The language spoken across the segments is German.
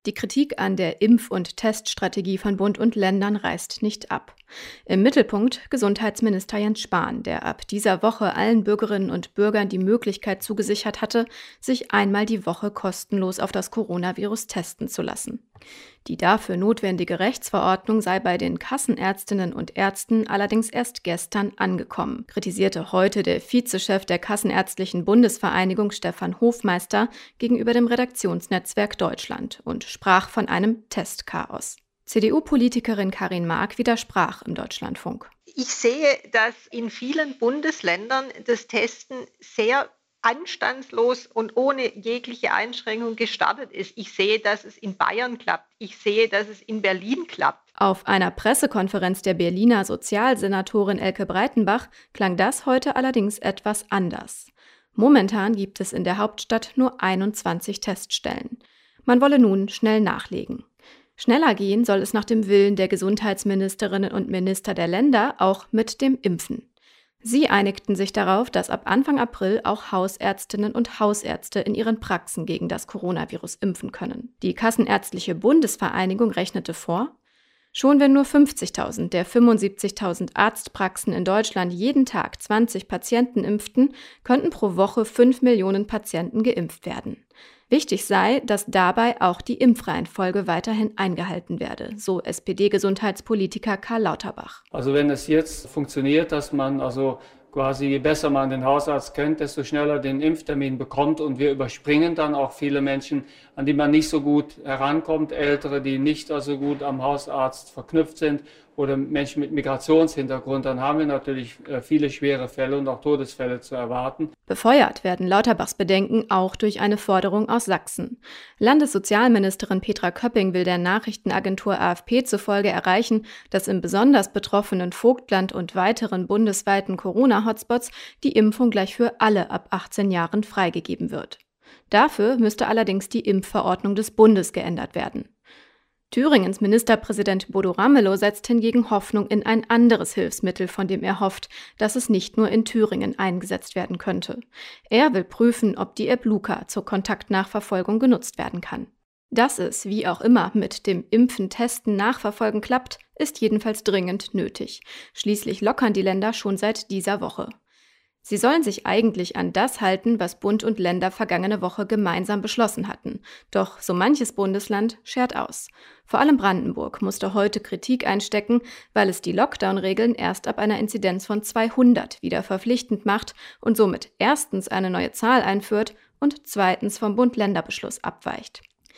Die Kritik an der Impf- und Teststrategie von Bund und Ländern reißt nicht ab. Im Mittelpunkt Gesundheitsminister Jens Spahn, der ab dieser Woche allen Bürgerinnen und Bürgern die Möglichkeit zugesichert hatte, sich einmal die Woche kostenlos auf das Coronavirus testen zu lassen. Die dafür notwendige Rechtsverordnung sei bei den Kassenärztinnen und Ärzten allerdings erst gestern angekommen, kritisierte heute der Vizechef der Kassenärztlichen Bundesvereinigung Stefan Hofmeister gegenüber dem Redaktionsnetzwerk Deutschland und sprach von einem Testchaos. CDU-Politikerin Karin Mark widersprach im Deutschlandfunk. Ich sehe, dass in vielen Bundesländern das Testen sehr anstandslos und ohne jegliche Einschränkung gestartet ist. Ich sehe, dass es in Bayern klappt. Ich sehe, dass es in Berlin klappt. Auf einer Pressekonferenz der Berliner Sozialsenatorin Elke Breitenbach klang das heute allerdings etwas anders. Momentan gibt es in der Hauptstadt nur 21 Teststellen. Man wolle nun schnell nachlegen. Schneller gehen soll es nach dem Willen der Gesundheitsministerinnen und Minister der Länder auch mit dem Impfen. Sie einigten sich darauf, dass ab Anfang April auch Hausärztinnen und Hausärzte in ihren Praxen gegen das Coronavirus impfen können. Die Kassenärztliche Bundesvereinigung rechnete vor, schon wenn nur 50.000 der 75.000 Arztpraxen in Deutschland jeden Tag 20 Patienten impften, könnten pro Woche 5 Millionen Patienten geimpft werden. Wichtig sei, dass dabei auch die Impfreihenfolge weiterhin eingehalten werde, so SPD-Gesundheitspolitiker Karl Lauterbach. Also wenn es jetzt funktioniert, dass man quasi, je besser man den Hausarzt kennt, desto schneller den Impftermin bekommt und wir überspringen dann auch viele Menschen, an die man nicht so gut herankommt, Ältere, die nicht so gut am Hausarzt verknüpft sind oder Menschen mit Migrationshintergrund, dann haben wir natürlich viele schwere Fälle und auch Todesfälle zu erwarten. Befeuert werden Lauterbachs Bedenken auch durch eine Forderung aus Sachsen. Landessozialministerin Petra Köpping will der Nachrichtenagentur AFP zufolge erreichen, dass im besonders betroffenen Vogtland und weiteren bundesweiten Corona-Hotspots die Impfung gleich für alle ab 18 Jahren freigegeben wird. Dafür müsste allerdings die Impfverordnung des Bundes geändert werden. Thüringens Ministerpräsident Bodo Ramelow setzt hingegen Hoffnung in ein anderes Hilfsmittel, von dem er hofft, dass es nicht nur in Thüringen eingesetzt werden könnte. Er will prüfen, ob die App Luca zur Kontaktnachverfolgung genutzt werden kann. Dass es, wie auch immer, mit dem Impfen, Testen, Nachverfolgen klappt, ist jedenfalls dringend nötig. Schließlich lockern die Länder schon seit dieser Woche. Sie sollen sich eigentlich an das halten, was Bund und Länder vergangene Woche gemeinsam beschlossen hatten. Doch so manches Bundesland schert aus. Vor allem Brandenburg musste heute Kritik einstecken, weil es die Lockdown-Regeln erst ab einer Inzidenz von 200 wieder verpflichtend macht und somit erstens eine neue Zahl einführt und zweitens vom Bund-Länder-Beschluss abweicht.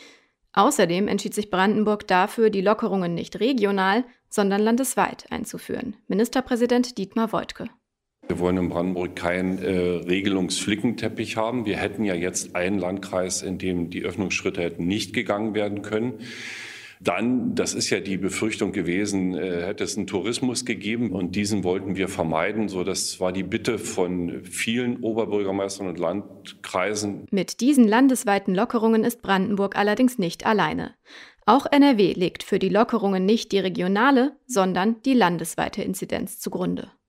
Außerdem entschied sich Brandenburg dafür, die Lockerungen nicht regional, sondern landesweit einzuführen. Ministerpräsident Dietmar Woidke. Wir wollen in Brandenburg keinen Regelungsflickenteppich haben. Wir hätten ja jetzt einen Landkreis, in dem die Öffnungsschritte hätten nicht gegangen werden können. Dann, das ist ja die Befürchtung gewesen, hätte es einen Tourismus gegeben und diesen wollten wir vermeiden. So, das war die Bitte von vielen Oberbürgermeistern und Landkreisen. Mit diesen landesweiten Lockerungen ist Brandenburg allerdings nicht alleine. Auch NRW legt für die Lockerungen nicht die regionale, sondern die landesweite Inzidenz zugrunde.